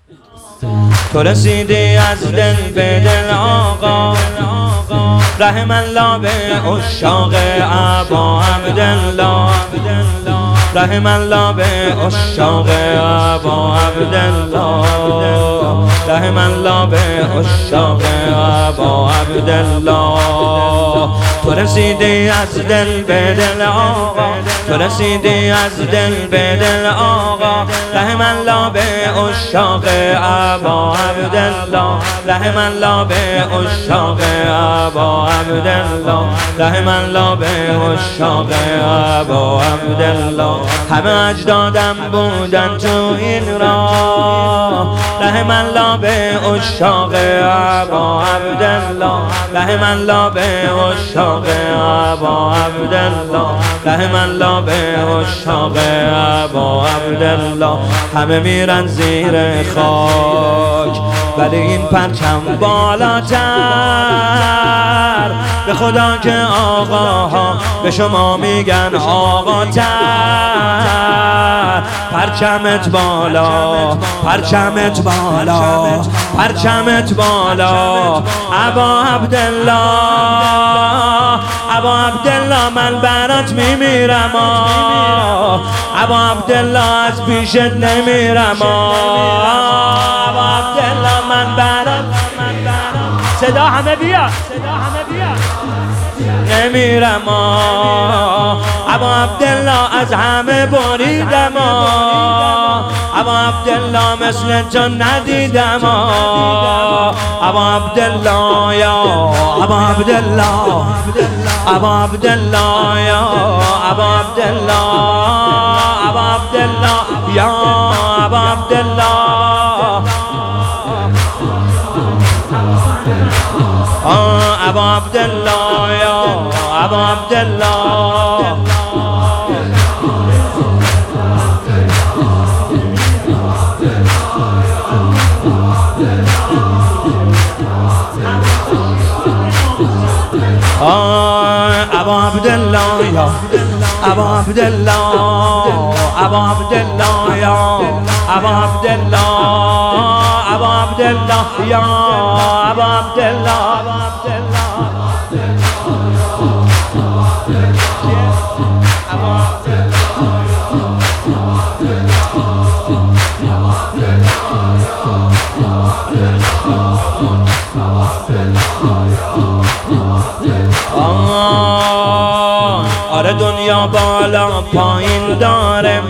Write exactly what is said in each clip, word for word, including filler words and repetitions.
تو رسیدی از دل به دل آقا، رحم الله به عشاق ابا عبدالله، رحم الله به عشاق ابا عبدالله، رحم الله به عشاق ابا عبدالله. تو رسیدی از دل به دل آقا، تو رسیدی از دل به دل آقا، رحم الله به عشاق ابا عبدالله، رحم الله به عشاق ابا عبدالله، رحم الله به عشاق ابا عبدالله. همه اجدادم بودن تو این راه، رحم الله به عشاق ابا عبدالله، رحم الله به عشاق ابا عبدالله، رحم الله به عشاق ابا عبدالله. همه میرن زیر خاک ولی این پرچم بالاتر، به خدا که آقاها به شما میگن آقا تر. پرچمت بالا، پرچمت بالا، پرچمت بالا ابا عبدالله، ابا عبدالله من برات میمیرم، ابا عبدالله از پیشت نمیرم، ابا عبدالله من برات. صدا همه بیا، صدا همه بیا. نمیرم ابا عبدالله از همه بریدم، ابا عبدالله مثل تو ندیدم، ابا عبدالله یا ابا عبدالله، ابا عبدالله یا ابا عبدالله، ابا عبدالله یا ابا عبدالله، ابا عبدالله یا ابا عبدالله. ابا عبدالله یا ابا عبدالله، ابا عبدالله یا ابا عبدالله، ابا عبدالله یا ابا عبدالله. آره دنیا بالا پایین داره،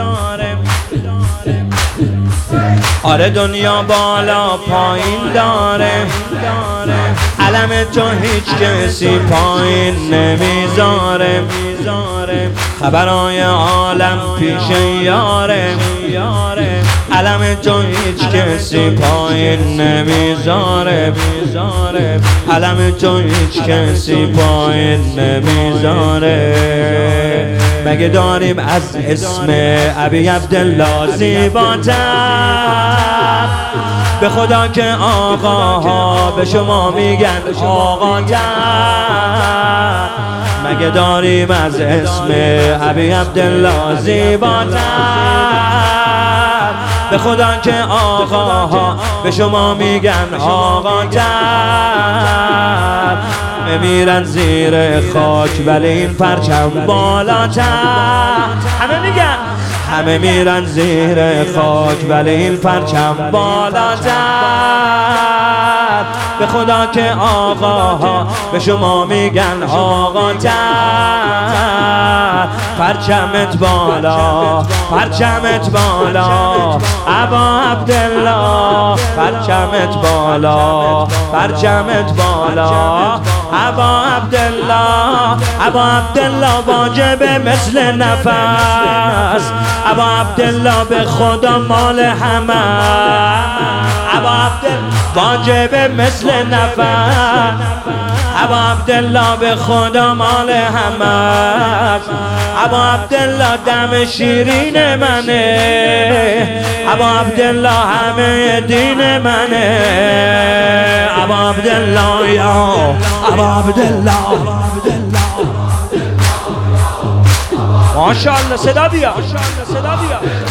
آره دنیا بالا پایین داره، علم تو هیچ کسی پایین نمیذاره، خبرای عالم پیش یاره، علم تو هیچ کسی پایین نمیذاره، علم تو هیچ کسی پایین نمیذاره. مگه داریم از اسم ابی عبدالله زیباتر، به خدا که آقاها به شما میگن آقا تر. مگه داریم از اسم ابی عبدالله زیباتر، به خدا که آقاها به شما میگن آقا تر. میرن زیر خاک ولی این پرچم بالاتر، همه میگن همه میرن زیر خاک ولی این پرچم بالاتر، به خدا که آقاها به شما میگن آقا تر. پرچمت بالا، پرچمت بالا ابا عبدالله، پرچمت بالا، پرچمت بالا ابا عبدالله، ابا عبدالله واجبه مثل نفس، ابا عبدالله به خدا مال همه، ابا عبدالله واجبه مثل نفس، ابا عبدالله به خدا مال همه، ابا عبدالله دم شیرین منه، ابا عبدالله همه دین منه، ابا عبدالله یا ابا عبدالله. ماشاءالله صدا بیا، صدا بیا.